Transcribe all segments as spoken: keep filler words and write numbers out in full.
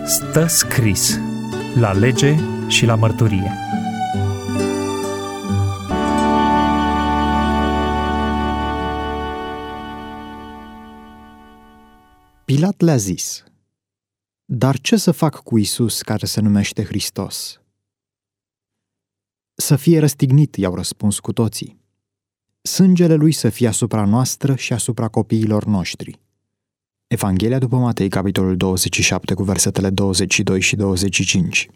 Stă scris la lege și la mărturie. Pilat le-a zis: dar ce să fac cu Iisus care se numește Hristos? Să fie răstignit, i-au răspuns cu toții. Sângele lui să fie asupra noastră și asupra copiilor noștri. Evanghelia după Matei, capitolul douăzeci și șapte, cu versetele douăzeci și doi și douăzeci și cinci.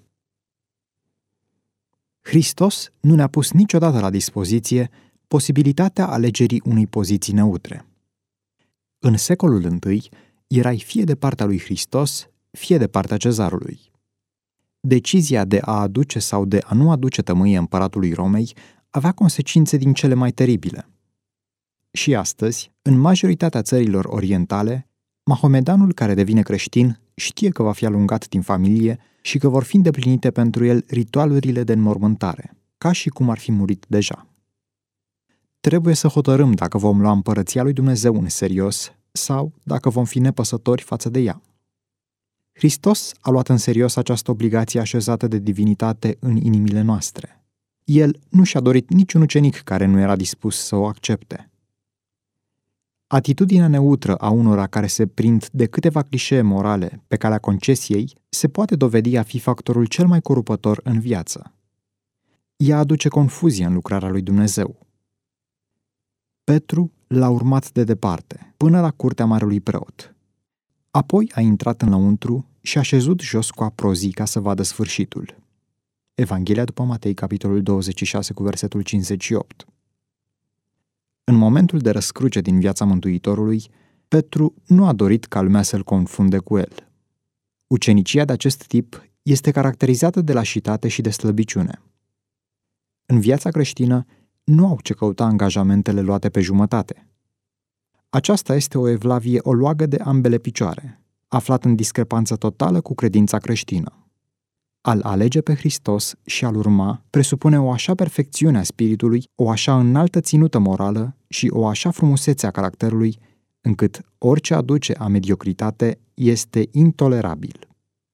Hristos nu ne-a pus niciodată la dispoziție posibilitatea alegerii unei poziții neutre. În secolul întâi, erai fie de partea lui Hristos, fie de partea cezarului. Decizia de a aduce sau de a nu aduce tămâie împăratului Romei avea consecințe din cele mai teribile. Și astăzi, în majoritatea țărilor orientale, mahomedanul care devine creștin știe că va fi alungat din familie și că vor fi îndeplinite pentru el ritualurile de înmormântare, ca și cum ar fi murit deja. Trebuie să hotărâm dacă vom lua împărăția lui Dumnezeu în serios sau dacă vom fi nepăsători față de ea. Hristos a luat în serios această obligație așezată de divinitate în inimile noastre. El nu și-a dorit niciun ucenic care nu era dispus să o accepte. Atitudinea neutră a unora care se prind de câteva clișee morale pe calea concesiei se poate dovedi a fi factorul cel mai corupător în viață. Ea aduce confuzie în lucrarea lui Dumnezeu. Petru l-a urmat de departe, până la curtea marelui preot. Apoi a intrat înăuntru și a șezut jos cu aprozii ca să vadă sfârșitul. Evanghelia după Matei, capitolul douăzeci și șase, cu versetul cincizeci și opt. În momentul de răscruce din viața Mântuitorului, Petru nu a dorit ca lumea să-l confunde cu el. Ucenicia de acest tip este caracterizată de lașitate și de slăbiciune. În viața creștină nu au ce căuta angajamentele luate pe jumătate. Aceasta este o evlavie oloagă de ambele picioare, aflat în discrepanță totală cu credința creștină. Al alege pe Hristos și al urma presupune o așa perfecțiune a spiritului, o așa înaltă ținută morală și o așa frumusețe a caracterului, încât orice aduce a mediocritate este intolerabil.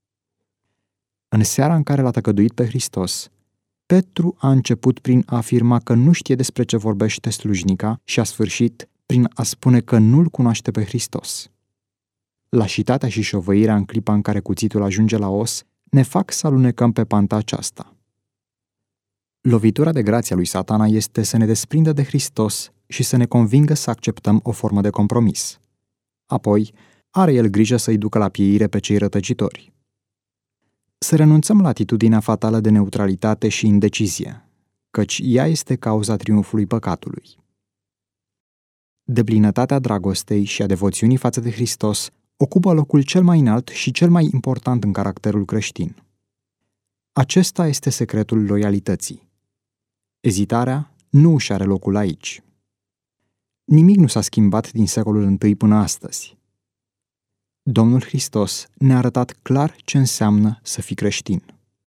În seara în care l-a tăcăduit pe Hristos, Petru a început prin a afirma că nu știe despre ce vorbește slujnica și a sfârșit prin a spune că nu-L cunoaște pe Hristos. Lașitatea și șovăirea în clipa în care cuțitul ajunge la os ne fac să alunecăm pe panta aceasta. Lovitura de grație a lui Satana este să ne desprindă de Hristos și să ne convingă să acceptăm o formă de compromis. Apoi, are el grijă să-i ducă la pieire pe cei rătăcitori. Să renunțăm la atitudinea fatală de neutralitate și indecizie, căci ea este cauza triumfului păcatului. Deplinătatea dragostei și a devoțiunii față de Hristos ocupă locul cel mai înalt și cel mai important în caracterul creștin. Acesta este secretul loialității. Ezitarea nu își are locul aici. Nimic nu s-a schimbat din secolul întâi până astăzi. Domnul Hristos ne-a arătat clar ce înseamnă să fii creștin.